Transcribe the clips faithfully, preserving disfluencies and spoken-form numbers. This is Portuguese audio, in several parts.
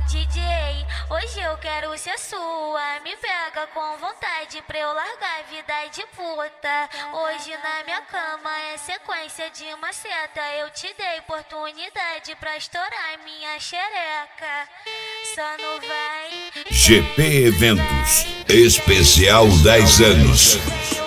D J, hoje eu quero ser sua. Me pega com vontade pra eu largar a vida de puta. Hoje na minha cama é sequência de maceta. Eu te dei oportunidade pra estourar minha xereca. Só não vai. G P Eventos Especial dez anos.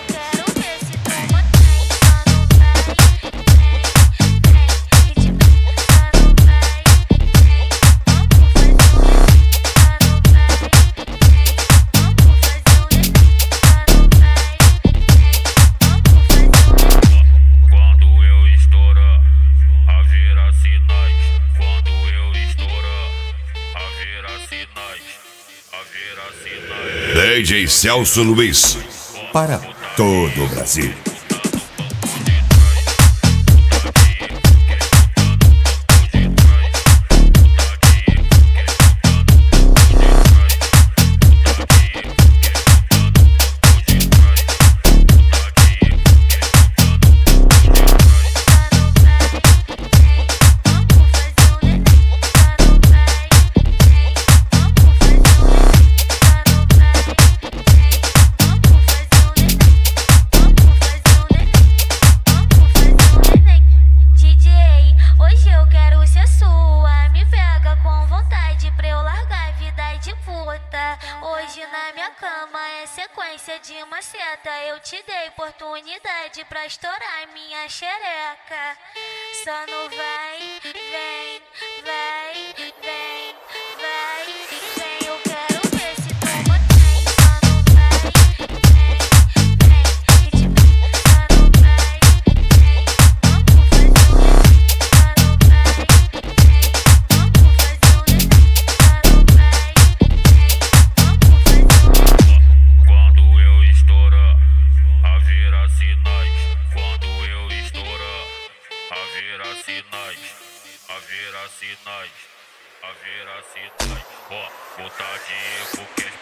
D J Celso Luiz, para todo o Brasil. Hoje na minha cama é sequência de maceta. Eu te dei oportunidade pra estourar minha xereca. Só não vai, vem, vai, vem, vai, vem. Eu quero ver se toma tem. Só não vai, vem, vem. E de mim só não vai, vem. Vamos fazer um neném. Só não vai, vem. Vamos fazer um neném. Só não vai, vem. Quando eu estourar, haverá sinais. Quando eu estourar, haverá sinais. Haverá sinais. Haverá sinais. Ó, botadinho porque